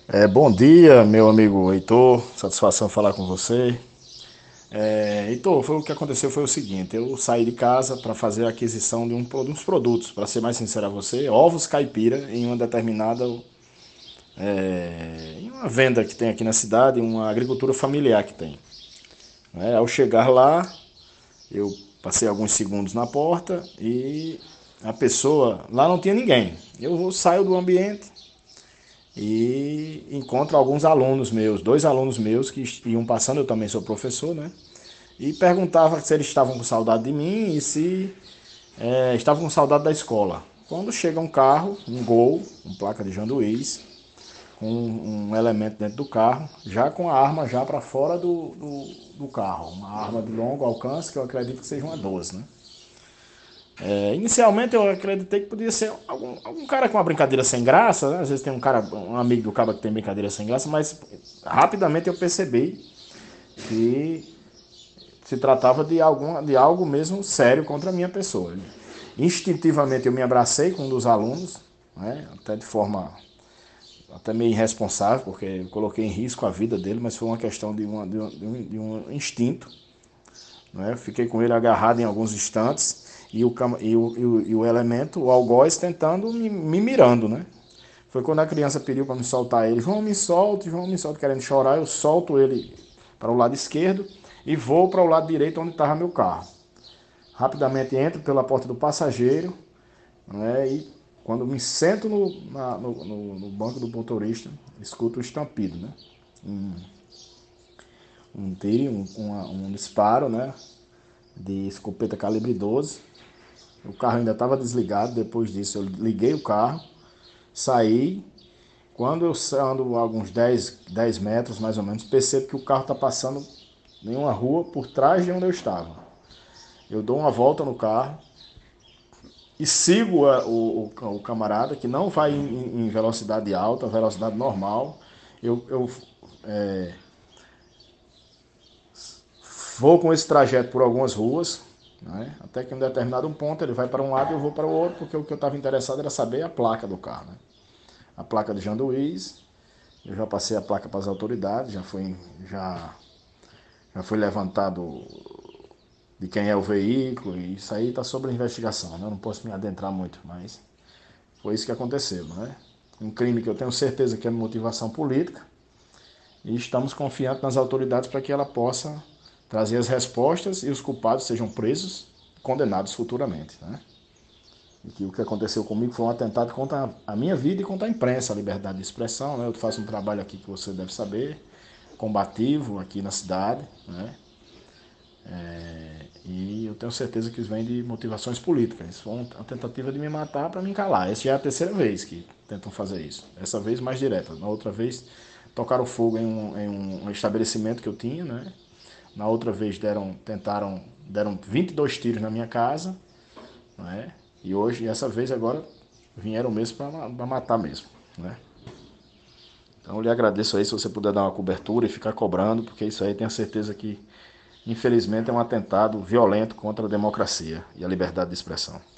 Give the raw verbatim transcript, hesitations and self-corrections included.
É, bom dia, meu amigo Heitor. Satisfação falar com você. É, Heitor, foi o que aconteceu foi o seguinte: eu saí de casa para fazer a aquisição de, um, de uns produtos, para ser mais sincero a você, ovos caipira em uma determinada, é, em uma venda que tem aqui na cidade, uma agricultura familiar que tem. Né? Ao chegar lá, eu passei alguns segundos na porta e a pessoa lá não tinha ninguém. Eu saio do ambiente e encontro alguns alunos meus, dois alunos meus que iam passando, eu também sou professor, né? E perguntava se eles estavam com saudade de mim e se é, estavam com saudade da escola. Quando chega um carro, um Gol, com placa de Janduís, com um, um elemento dentro do carro, já com a arma já para fora do, do, do carro, uma arma de longo alcance que eu acredito que seja uma doze, né? É, inicialmente eu acreditei que podia ser algum, algum cara com uma brincadeira sem graça, né? Às vezes tem um cara, um amigo do cara que tem brincadeira sem graça, mas rapidamente eu percebi que se tratava de, algum, de algo mesmo sério contra a minha pessoa. Instintivamente eu me abracei com um dos alunos, né? Até de forma até meio irresponsável, porque eu coloquei em risco a vida dele, mas foi uma questão de, uma, de, um, de um instinto. Né? Fiquei com ele agarrado em alguns instantes e o, e o, e o, e o elemento, o algoz, tentando me, me mirando, né? Foi quando a criança pediu para me soltar ele. João, me solte, João, me solte, querendo chorar. Eu solto ele para o lado esquerdo e vou para o lado direito onde estava meu carro. Rapidamente entro pela porta do passageiro, né? E quando me sento no, na, no, no, no banco do motorista, escuto o estampido, né? Um, um tiro, um, um, um disparo, né? De escopeta calibre doze. O carro ainda estava desligado. Depois disso, eu liguei o carro, saí. Quando eu ando alguns dez, dez metros mais ou menos, percebo que o carro está passando em uma rua por trás de onde eu estava. Eu dou uma volta no carro e sigo a, o, o, o, camarada, que não vai em, em velocidade alta, velocidade normal. Eu, eu é, vou com esse trajeto por algumas ruas, né? Até que em um determinado ponto ele vai para um lado e eu vou para o outro, porque o que eu estava interessado era saber a placa do carro. Né? A placa de Janduís, eu já passei a placa para as autoridades, já foi, já, já foi levantado de quem é o veículo, e isso aí está sob investigação. Né? Eu não posso me adentrar muito, mas foi isso que aconteceu. Né? Um crime que eu tenho certeza que é motivação política, e estamos confiantes nas autoridades para que ela possa trazer as respostas e os culpados sejam presos e condenados futuramente. Né? E que o que aconteceu comigo foi um atentado contra a minha vida e contra a imprensa, a liberdade de expressão. Né? Eu faço um trabalho aqui que você deve saber, combativo aqui na cidade. Né? É, e eu tenho certeza que isso vem de motivações políticas. Isso foi uma tentativa de me matar para me calar. Essa já é a terceira vez que tentam fazer isso. Essa vez mais direta. Na outra vez tocaram fogo em um, em um estabelecimento que eu tinha, né? Na outra vez deram, tentaram, deram vinte e dois tiros na minha casa, né? E hoje, essa vez agora, vieram mesmo para matar mesmo, né? Então eu lhe agradeço aí se você puder dar uma cobertura e ficar cobrando, porque isso aí tenho certeza que, infelizmente, é um atentado violento contra a democracia e a liberdade de expressão.